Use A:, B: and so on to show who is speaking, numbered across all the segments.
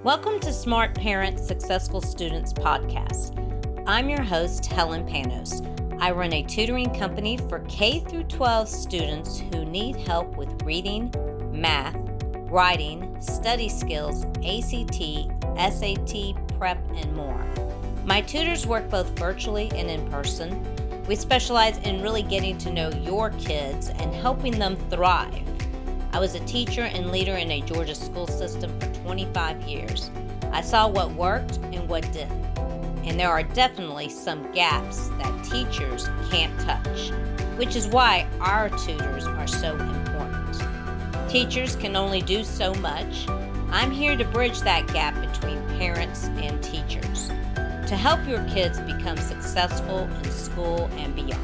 A: Welcome to Smart Parents, Successful Students podcast. I'm your host, Helen Panos. I run a tutoring company for K through 12 students who need help with reading, math, writing, study skills, ACT, SAT, prep, and more. My tutors work both virtually and in person. We specialize in really getting to know your kids and helping them thrive. I was a teacher and leader in a Georgia school system for 25 years. I saw what worked and what didn't. And there are definitely some gaps that teachers can't touch, which is why our tutors are so important. Teachers can only do so much. I'm here to bridge that gap between parents and teachers to help your kids become successful in school and beyond.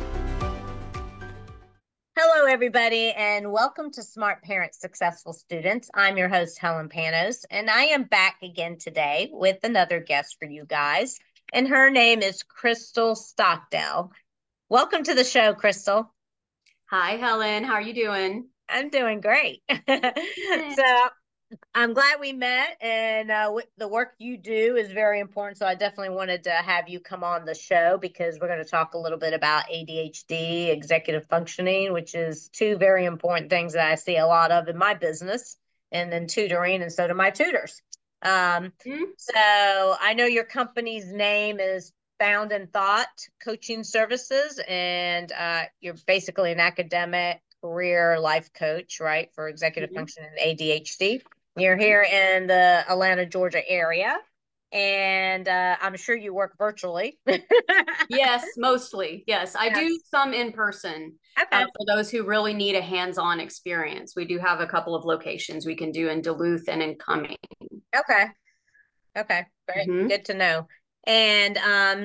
A: Hello, everybody, and welcome to Smart Parents, Successful Students. I'm your host, Helen Panos, and I am back again today with another guest for you guys, and her name is Crystal Stockdale. Welcome to the show, Crystal.
B: Hi, Helen. How are you doing?
A: I'm doing great. So I'm glad we met, and the work you do is very important. So I definitely wanted to have you come on the show because we're going to talk a little bit about ADHD, executive functioning, which is two very important things that I see a lot of in my business and then tutoring, and so do my tutors. So I know your company's name is Found in Thought Coaching Services, and you're basically an academic career life coach, right, for executive function and ADHD. You're here in the Atlanta, Georgia area, and I'm sure you work virtually.
B: Yes, mostly. Yes, I do some in person
A: Okay.
B: for those who really need a hands-on experience. We do have a couple of locations we can do in Duluth and in Cumming.
A: Okay. Great. Good to know. And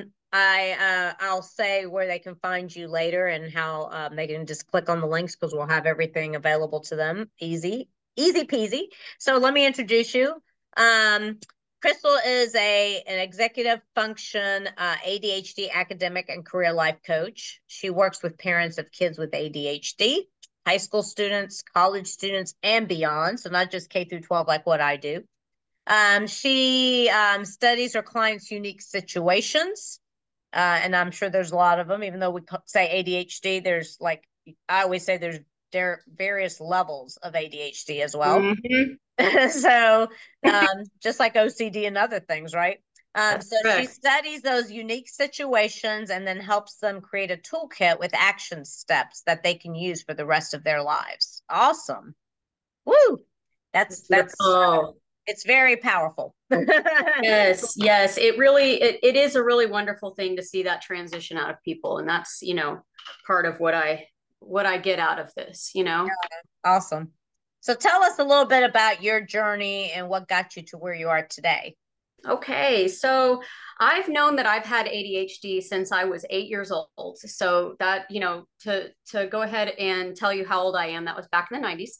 A: I'll say where they can find you later and how they can just click on the links because we'll have everything available to them. Easy peasy. So let me introduce you. Crystal is an executive function ADHD academic and career life coach. She works with parents of kids with ADHD, high school students, college students, and beyond. So not just K through 12 like what I do. She studies her clients' unique situations, and I'm sure there's a lot of them. Even though we say ADHD, there's I always say there are various levels of ADHD as well. So just like OCD and other things, right? So she studies those unique situations and then helps them create a toolkit with action steps that they can use for the rest of their lives. Awesome. Woo! That's it's very powerful.
B: Yes. It is a really wonderful thing to see that transition out of people. And that's, part of what I get out of this.
A: Awesome. So tell us a little bit about your journey and what got you to where you are today.
B: Okay, so I've known that I've had ADHD since I was 8 years old. So that, to go ahead and tell you how old I am, that was back in the 90s.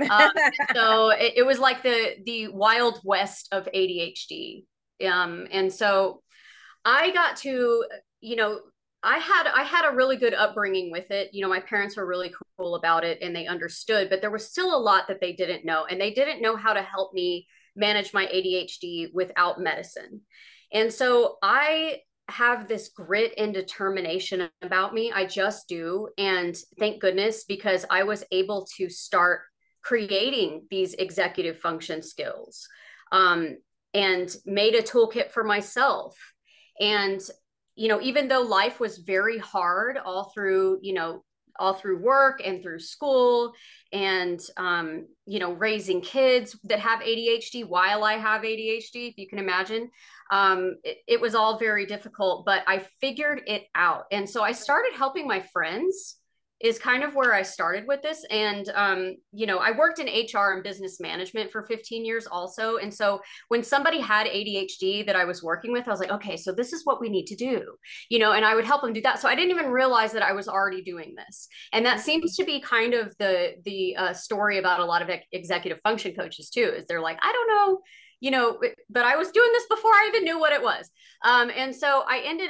B: So it was like the wild west of ADHD. And so I got to, I had a really good upbringing with it. My parents were really cool about it and they understood, but there was still a lot that they didn't know, and they didn't know how to help me manage my ADHD without medicine. And so I have this grit and determination about me. I just do. And thank goodness, because I was able to start creating these executive function skills, and made a toolkit for myself. And, even though life was very hard all through work and through school and, raising kids that have ADHD while I have ADHD, if you can imagine, it was all very difficult, but I figured it out. And so I started helping my friends is kind of where I started with this. And, I worked in HR and business management for 15 years also. And so when somebody had ADHD that I was working with, I was like, okay, so this is what we need to do, and I would help them do that. So I didn't even realize that I was already doing this. And that seems to be kind of the story about a lot of executive function coaches too, is they're like, I don't know, but I was doing this before I even knew what it was. And so I ended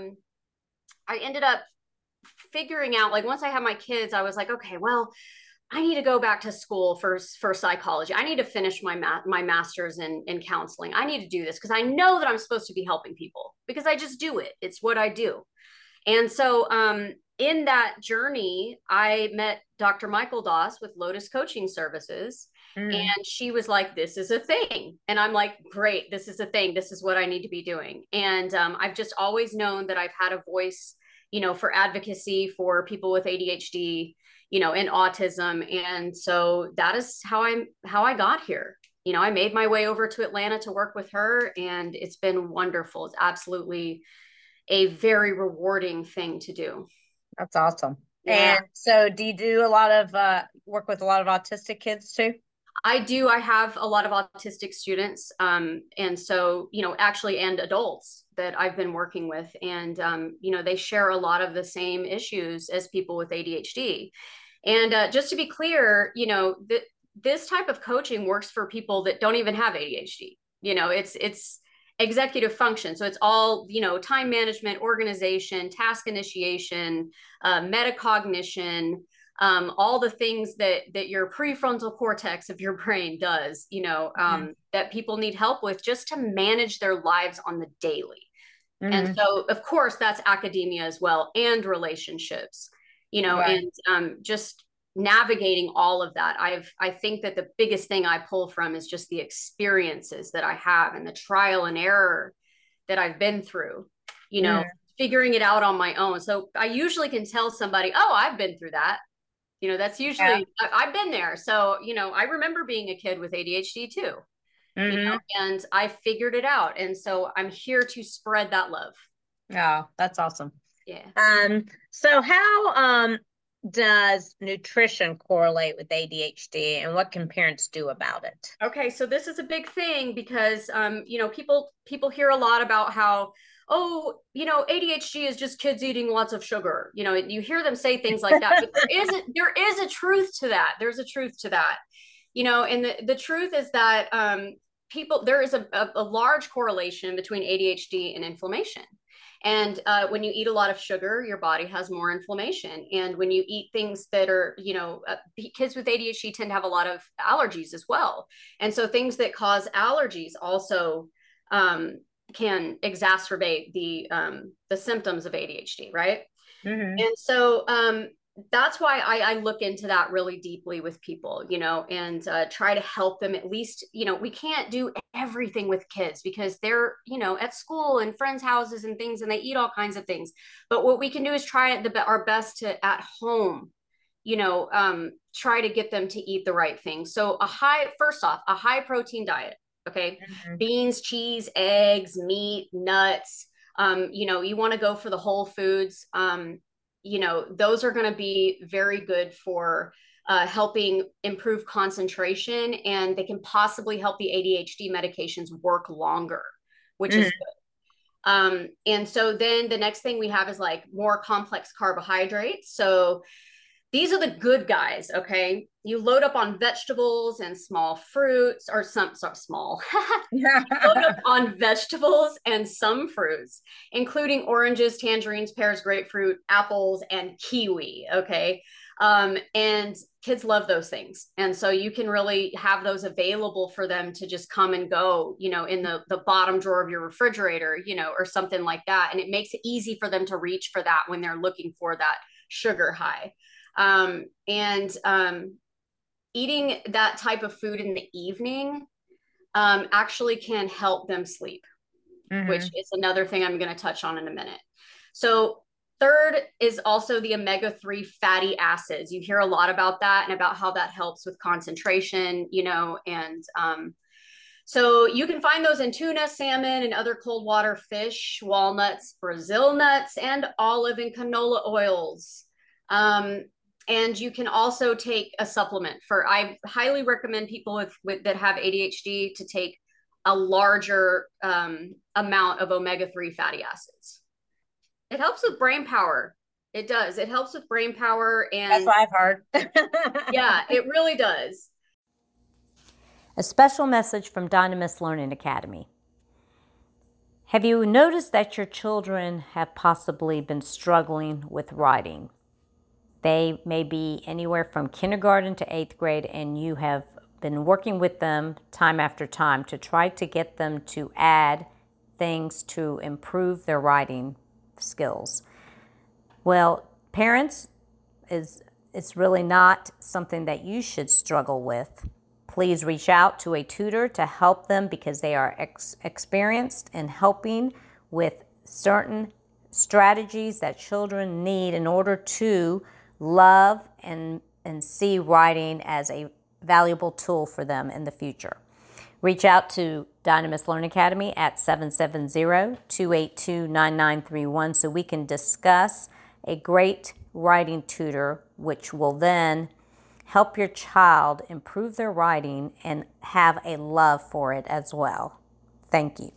B: up figuring out, like, once I had my kids, I was like, okay, well, I need to go back to school for psychology. I need to finish my master's in counseling. I need to do this because I know that I'm supposed to be helping people because I just do it. It's what I do. And so in that journey, I met Dr. Michael Doss with Lotus Coaching Services. And she was like, this is a thing. And I'm like, great, this is a thing. This is what I need to be doing. And I've just always known that I've had a voice, for advocacy for people with ADHD, and autism. And so that is how I got here. I made my way over to Atlanta to work with her, and it's been wonderful. It's absolutely a very rewarding thing to do.
A: That's awesome.
B: Yeah.
A: And so do you do a lot of work with a lot of autistic kids too?
B: I do. I have a lot of autistic students. And so, actually, and adults that I've been working with. And, they share a lot of the same issues as people with ADHD. And just to be clear, this type of coaching works for people that don't even have ADHD. It's executive function. So it's all, time management, organization, task initiation, metacognition, all the things that your prefrontal cortex of your brain does, that people need help with just to manage their lives on the daily. And so, of course, that's academia as well, and relationships, right. And just navigating all of that. I think that the biggest thing I pull from is just the experiences that I have and the trial and error that I've been through, figuring it out on my own. So I usually can tell somebody, oh, I've been through that. That's usually, I've been there. So, I remember being a kid with ADHD too, and I figured it out. And so I'm here to spread that love.
A: Oh, that's awesome.
B: Yeah.
A: So how does nutrition correlate with ADHD, and what can parents do about it?
B: Okay, so this is a big thing because people hear a lot about how, oh, ADHD is just kids eating lots of sugar. You hear them say things like that, but there is a truth to that. There's a truth to that. And the truth is that there is a large correlation between ADHD and inflammation. And when you eat a lot of sugar, your body has more inflammation. And when you eat things that are, kids with ADHD tend to have a lot of allergies as well. And so things that cause allergies also can exacerbate the symptoms of ADHD, right? And so that's why I look into that really deeply with people, and try to help them at least. We can't do everything with kids because they're, at school and friends' houses and things, and they eat all kinds of things. But what we can do is try our best to at home, try to get them to eat the right things. So first off, a high protein diet. Okay. Beans, cheese, eggs, meat, nuts. You want to go for the whole foods. Those are going to be very good for helping improve concentration, and they can possibly help the ADHD medications work longer, which is good. And so then the next thing we have is like more complex carbohydrates. So these are the good guys, okay? You load up on vegetables and small fruits, or small. You load up on vegetables and some fruits, including oranges, tangerines, pears, grapefruit, apples, and kiwi, okay? And kids love those things. And so you can really have those available for them to just come and go, in the bottom drawer of your refrigerator, or something like that. And it makes it easy for them to reach for that when they're looking for that sugar high. Eating that type of food in the evening actually can help them sleep, which is another thing I'm going to touch on in a minute. So third is also the omega-3 fatty acids. You hear a lot about that and about how that helps with concentration, and so you can find those in tuna, salmon, and other cold water fish, walnuts, Brazil nuts, and olive and canola oils. And you can also take a supplement I highly recommend people that have ADHD to take a larger amount of omega-3 fatty acids. It helps with brain power. It does. It helps with brain power. And
A: that's what I've heard.
B: Yeah, it really does.
C: A special message from Dynamis Learning Academy. Have you noticed that your children have possibly been struggling with writing? They may be anywhere from kindergarten to 8th grade, and you have been working with them time after time to try to get them to add things to improve their writing skills. Well, parents, it's really not something that you should struggle with. Please reach out to a tutor to help them because they are experienced in helping with certain strategies that children need in order to love and see writing as a valuable tool for them in the future. Reach out to Dynamis Learning Academy at 770-282-9931 so we can discuss a great writing tutor, which will then help your child improve their writing and have a love for it as well. Thank you.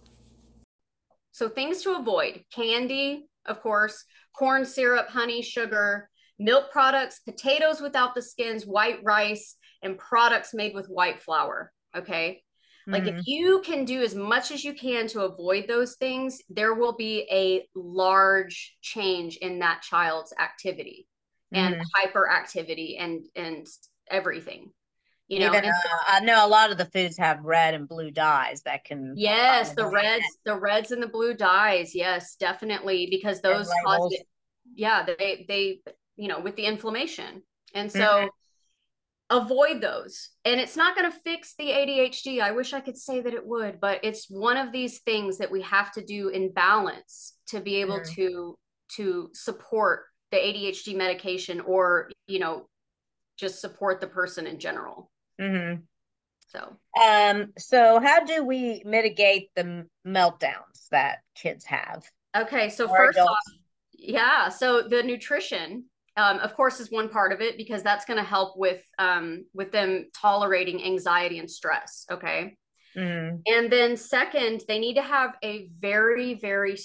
B: So things to avoid: candy, of course, corn syrup, honey, sugar, milk products, potatoes without the skins, white rice, and products made with white flour. Okay. Like if you can do as much as you can to avoid those things, there will be a large change in that child's activity and hyperactivity and everything. You know,
A: even I know a lot of the foods have red and blue dyes that can.
B: Yes, the reds and the blue dyes. Yes, definitely, because those cause it, yeah, they you know, with the inflammation. And so avoid those. And it's not going to fix the ADHD. I wish I could say that it would, but it's one of these things that we have to do in balance to be able to support the ADHD medication, or, you know, just support the person in general. So
A: how do we mitigate the meltdowns that kids have?
B: Okay, so first off, so the nutrition, of course, is one part of it, because that's going to help with them tolerating anxiety and stress. Okay. And then second, they need to have a very, very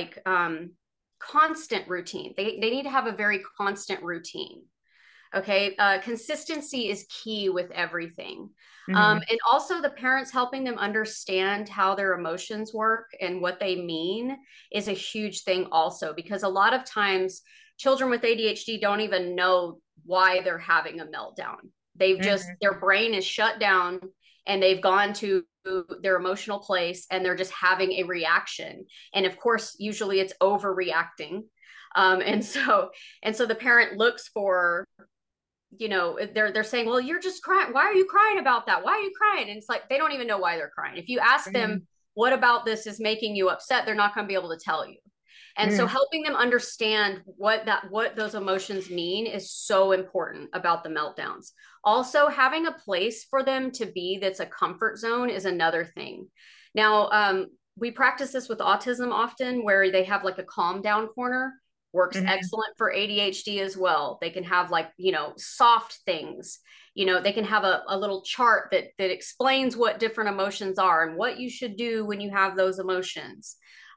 B: constant routine. They need to have a very constant routine. Okay. Consistency is key with everything. And also the parents helping them understand how their emotions work and what they mean is a huge thing also, because a lot of times children with ADHD don't even know why they're having a meltdown. They've just, their brain is shut down and they've gone to their emotional place and they're just having a reaction. And of course, usually it's overreacting. And so the parent looks for, you know, they're saying, well, you're just crying. Why are you crying about that? Why are you crying? And it's like, they don't even know why they're crying. If you ask them, what about this is making you upset? They're not going to be able to tell you. And so helping them understand what those emotions mean is so important about the meltdowns. Also, having a place for them to be that's a comfort zone is another thing. Now, we practice this with autism often, where they have like a calm down corner. Works excellent for ADHD as well. They can have, like, you know, soft things. You know, they can have a little chart that explains what different emotions are and what you should do when you have those emotions.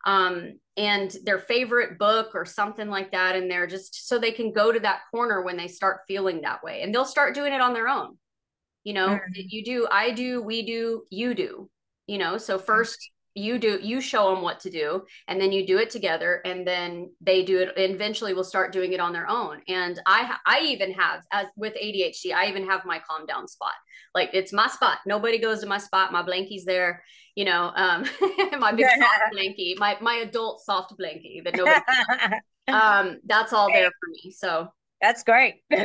B: And their favorite book or something like that in there, just so they can go to that corner when they start feeling that way, and they'll start doing it on their own. You know, you do, I do, we do, you do, you know, so first you show them what to do, and then you do it together, and then they do it, and eventually will start doing it on their own. And I even have, as with ADHD, I even have my calm down spot. Like, it's my spot. Nobody goes to my spot. My blankie's there, you know, my big soft blankie, my adult soft blankie that nobody, that's all there for me. So
A: that's great. Who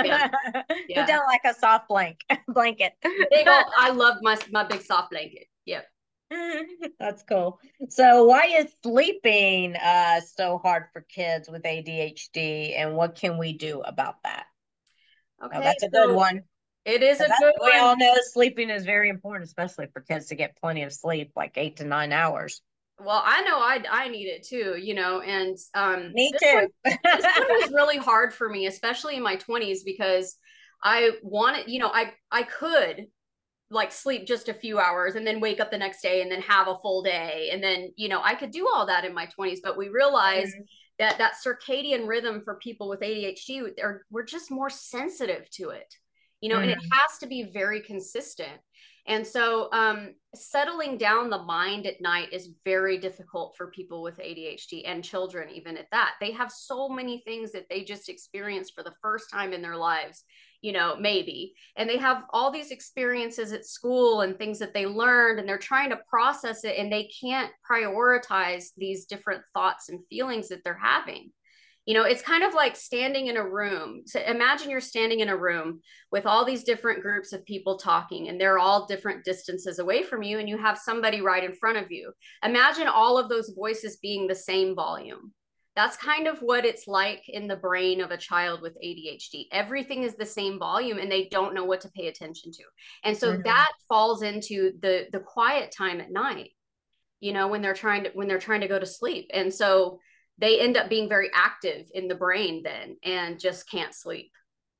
A: don't like a soft blanket?
B: I love my big soft blanket. Yep.
A: That's cool. So why is sleeping so hard for kids with ADHD, and what can we do about that? Okay, that's a good one.
B: It is a good one.
A: We all know sleeping is very important, especially for kids to get plenty of sleep, like 8 to 9 hours.
B: Well, I know I need it too, you know, and
A: me too.
B: This one was really hard for me, especially in my 20s, because I wanted, you know, I could like sleep just a few hours and then wake up the next day and then have a full day. And then, you know, I could do all that in my 20s, but we realized that circadian rhythm for people with ADHD, we're just more sensitive to it, you know, and it has to be very consistent. And so settling down the mind at night is very difficult for people with ADHD, and children even at that. They have so many things that they just experienced for the first time in their lives, you know, maybe. And they have all these experiences at school and things that they learned, and they're trying to process it, and they can't prioritize these different thoughts and feelings that they're having. You know, it's kind of like standing in a room. So imagine you're standing in a room with all these different groups of people talking, and they're all different distances away from you, and you have somebody right in front of you. Imagine all of those voices being the same volume. That's kind of what it's like in the brain of a child with ADHD. Everything is the same volume, and they don't know what to pay attention to. And so that falls into the quiet time at night, you know, when they're trying to go to sleep. And so they end up being very active in the brain then and just can't sleep.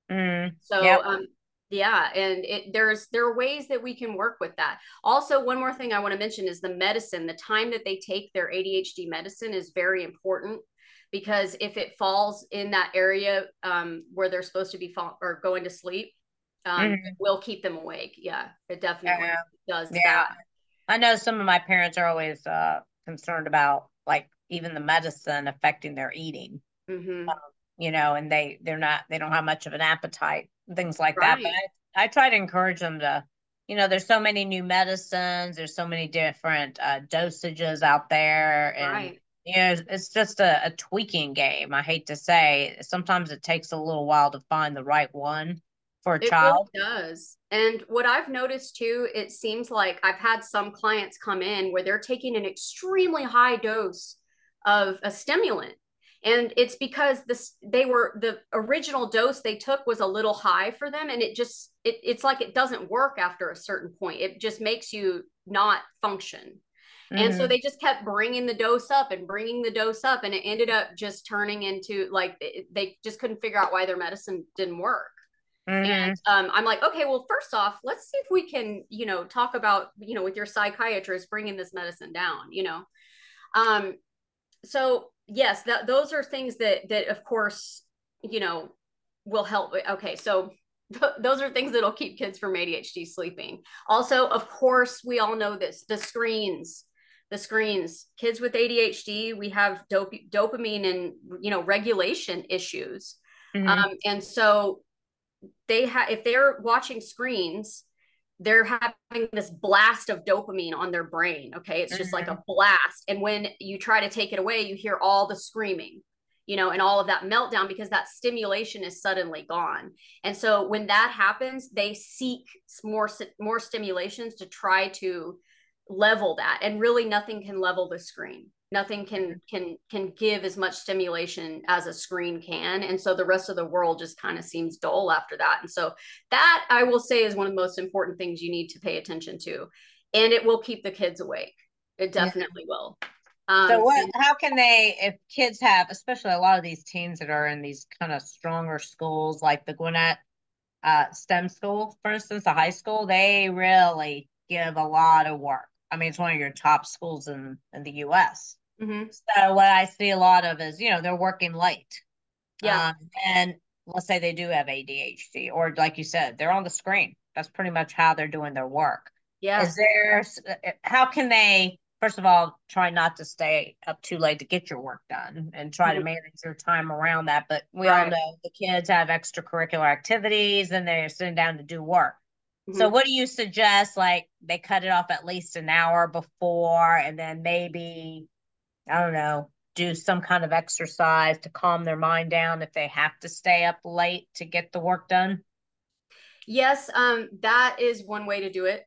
B: So
A: yep.
B: Yeah, and there are ways that we can work with that. Also, one more thing I want to mention is the medicine. The time that they take their ADHD medicine is very important, because if it falls in that area where they're supposed to be or going to sleep, it will keep them awake. Yeah, it definitely does that.
A: I know some of my parents are always concerned about, like, even the medicine affecting their eating. You know, and they don't have much of an appetite, things like that. But I try to encourage them to, you know, there's so many new medicines, there's so many different dosages out there, and you know, it's just a tweaking game. I hate to say, sometimes it takes a little while to find the right one for a child.
B: It really does. And what I've noticed too, it seems like I've had some clients come in where they're taking an extremely high dose of a stimulant. And it's because the original dose they took was a little high for them. And it's like it doesn't work after a certain point. It just makes you not function. And so they just kept bringing the dose up and bringing the dose up. And it ended up just turning into, like, they just couldn't figure out why their medicine didn't work. And I'm like, okay, well, first off, let's see if we can, you know, talk about, you know, with your psychiatrist, bringing this medicine down, you know. So yes, those are things that of course, you know, will help. Okay, so those are things that'll keep kids from ADHD sleeping. Also, of course, we all know this, the screens. Kids with ADHD, we have dopamine and, you know, regulation issues. And so if they're watching screens, they're having this blast of dopamine on their brain. Okay. It's just like a blast. And when you try to take it away, you hear all the screaming, you know, and all of that meltdown, because that stimulation is suddenly gone. And so when that happens, they seek more stimulations to try to level that. And really nothing can level the screen. Nothing can give as much stimulation as a screen can. And so the rest of the world just kind of seems dull after that. And so that, I will say, is one of the most important things you need to pay attention to. And it will keep the kids awake. It definitely will.
A: So how can they, if kids have, especially a lot of these teens that are in these kind of stronger schools, like the Gwinnett STEM school, for instance, the high school, they really give a lot of work. I mean, it's one of your top schools in the US. So what I see a lot of is, you know, they're working late. And let's say they do have ADHD, or like you said, they're on the screen. That's pretty much how they're doing their work. How can they, first of all, try not to stay up too late to get your work done, and try to manage your time around that? But we all know the kids have extracurricular activities and they're sitting down to do work. So what do you suggest? Like, they cut it off at least an hour before, and then maybe, I don't know, do some kind of exercise to calm their mind down if they have to stay up late to get the work done?
B: Yes, that is one way to do it.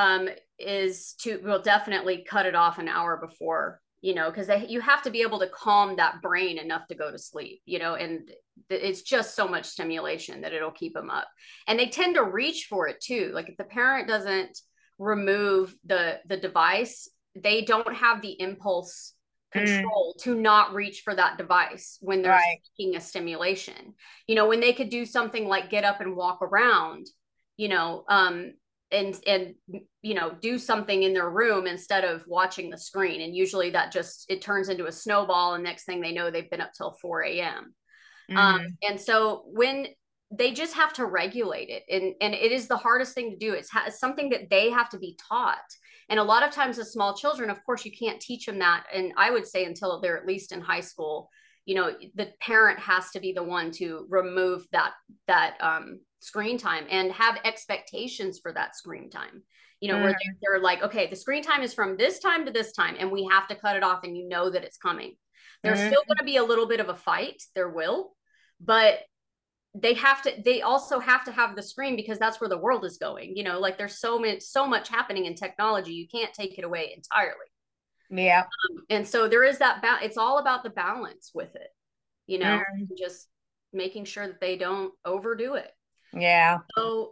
B: We'll definitely cut it off an hour before, you know, because you have to be able to calm that brain enough to go to sleep, you know, and it's just so much stimulation that it'll keep them up. And they tend to reach for it too. Like, if the parent doesn't remove the device, they don't have the impulse control to not reach for that device when they're seeking a stimulation. You know, when they could do something like get up and walk around, you know, and you know, do something in their room instead of watching the screen. And usually that it turns into a snowball, and next thing they know, they've been up till 4 a.m. And so when they just have to regulate it. And it is the hardest thing to do. It's something that they have to be taught. And a lot of times the small children, of course, you can't teach them that. And I would say until they're at least in high school, you know, the parent has to be the one to remove that screen time and have expectations for that screen time, you know, where they're like, okay, the screen time is from this time to this time, and we have to cut it off, and you know that it's coming. There's still going to be a little bit of a fight. There will, but they also have to have the screen, because that's where the world is going. You know, like there's so much happening in technology. You can't take it away entirely.
A: Yeah.
B: And so there is that it's all about the balance with it, you know, just making sure that they don't overdo it.
A: Yeah.
B: So,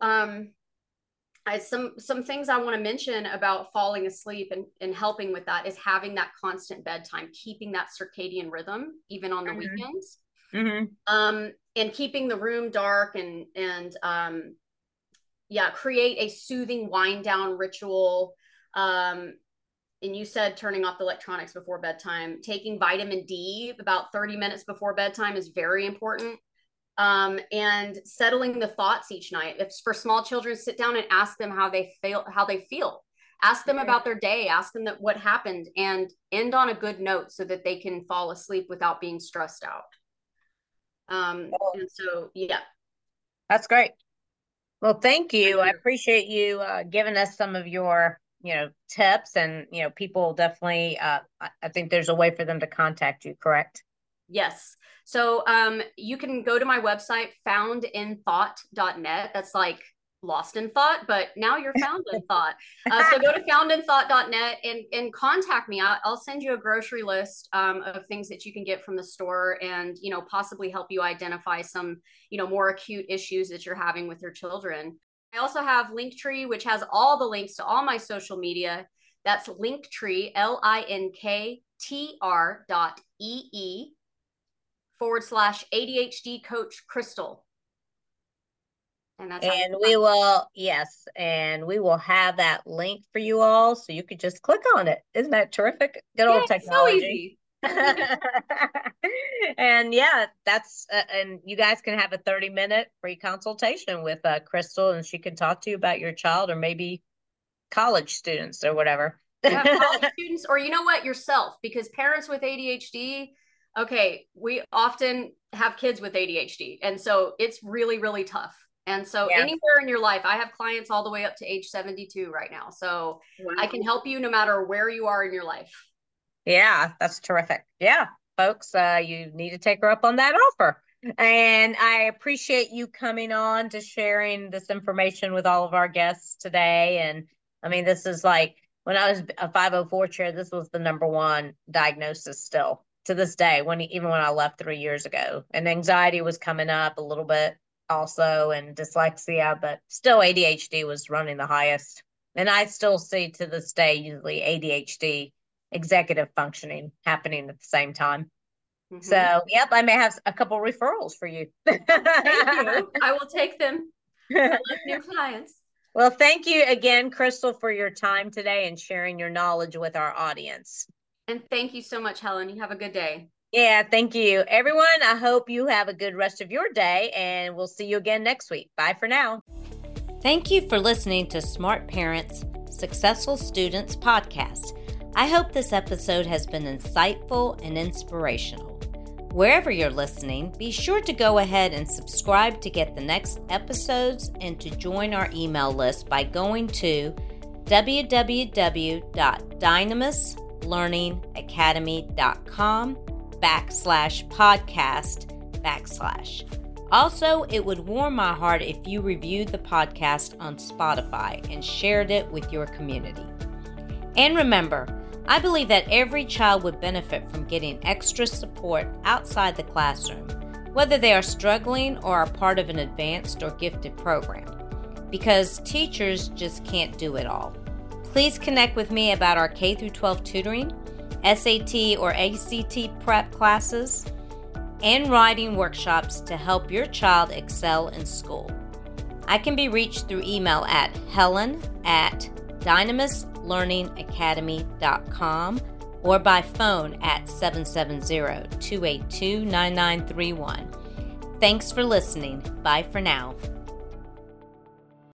B: some things I want to mention about falling asleep and helping with that is having that constant bedtime, keeping that circadian rhythm, even on the weekends, and keeping the room dark and create a soothing wind down ritual. And you said turning off the electronics before bedtime, taking vitamin D about 30 minutes before bedtime is very important. And settling the thoughts each night. If for small children, sit down and ask them how they feel. Ask them about their day, ask them what happened, and end on a good note so that they can fall asleep without being stressed out. And so, yeah.
A: That's great. Well, thank you. I appreciate you giving us some of your, you know, tips, and, you know, people definitely, I think there's a way for them to contact you, correct?
B: Yes. So you can go to my website, foundinthought.net. That's like lost in thought, but now you're found in thought. So go to foundinthought.net and contact me. I'll send you a grocery list of things that you can get from the store, and, you know, possibly help you identify some, you know, more acute issues that you're having with your children. I also have Linktree, which has all the links to all my social media. That's Linktree, linktr.ee/ADHD coach Crystal. And
A: we will have that link for you all, so you could just click on it. Isn't that terrific? Good old technology. So easy. And that's and you guys can have a 30-minute free consultation with Crystal, and she can talk to you about your child, or maybe college students or whatever.
B: College students, or, you know what, yourself, because parents with ADHD, okay, we often have kids with ADHD, and so it's really, really tough. And so anywhere in your life, I have clients all the way up to age 72 right now. So I can help you no matter where you are in your life.
A: Yeah, that's terrific. Yeah, folks, you need to take her up on that offer. And I appreciate you coming on to sharing this information with all of our guests today. And I mean, this is like, when I was a 504 chair, this was the #1 diagnosis still to this day, even when I left 3 years ago. And anxiety was coming up a little bit also, and dyslexia, but still ADHD was running the highest. And I still see to this day, usually ADHD executive functioning happening at the same time. So, yep, I may have a couple referrals for you.
B: Thank you. I will take them. I love new clients.
A: Well, thank you again, Crystal, for your time today and sharing your knowledge with our audience.
B: And thank you so much, Helen. You have a good day.
A: Yeah, thank you. Everyone, I hope you have a good rest of your day, and we'll see you again next week. Bye for now.
C: Thank you for listening to Smart Parents, Successful Students podcast. I hope this episode has been insightful and inspirational. Wherever you're listening, be sure to go ahead and subscribe to get the next episodes, and to join our email list by going to www.dynamislearningacademy.com/podcast/. Also, it would warm my heart if you reviewed the podcast on Spotify and shared it with your community. And remember, I believe that every child would benefit from getting extra support outside the classroom, whether they are struggling or are part of an advanced or gifted program, because teachers just can't do it all. Please connect with me about our K-12 tutoring, SAT or ACT prep classes, and writing workshops to help your child excel in school. I can be reached through email at helen@dynamislearningacademy.com or by phone at 770-282-9931. Thanks for listening. Bye for now.